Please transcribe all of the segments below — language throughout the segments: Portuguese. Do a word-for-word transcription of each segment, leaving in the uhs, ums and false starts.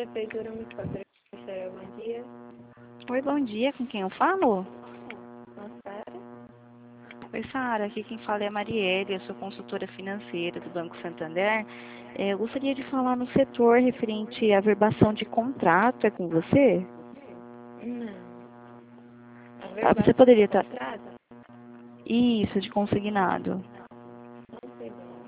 Prefeitura Municipal de Xeré, bom dia. Oi, bom dia. Com quem eu falo? Nossa, Oi, Sara. Aqui quem fala é a Marielle. Eu sou consultora financeira do Banco Santander. É, eu gostaria de falar no setor referente à verbação de contrato. É com você? não. A Ah, verbação você de poderia estar... contrato? Isso, de consignado. Não sei bem.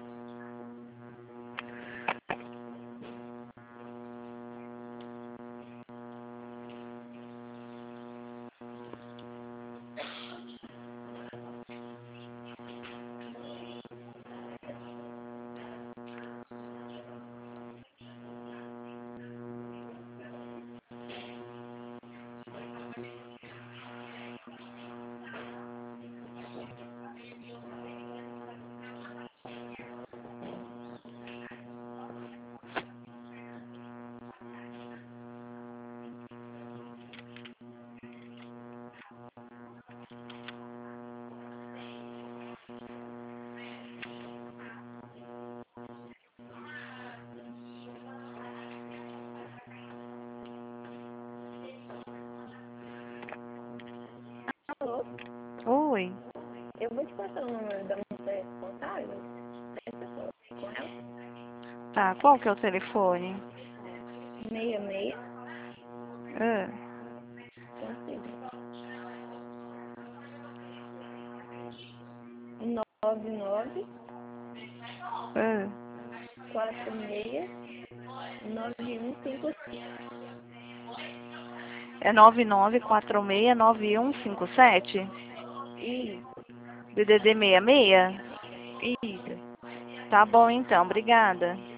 Alô? Oi. Eu vou te passar o número da moça responsável. Essa pessoa com ela. Tá, qual que é o telefone? Meia meia. Ah, Consigo. Nove nove ah. quatro seis nove um cinco É nove nove quatro seis nove um cinco sete? Isso, D D D sessenta e seis? isso. Tá bom então, obrigada.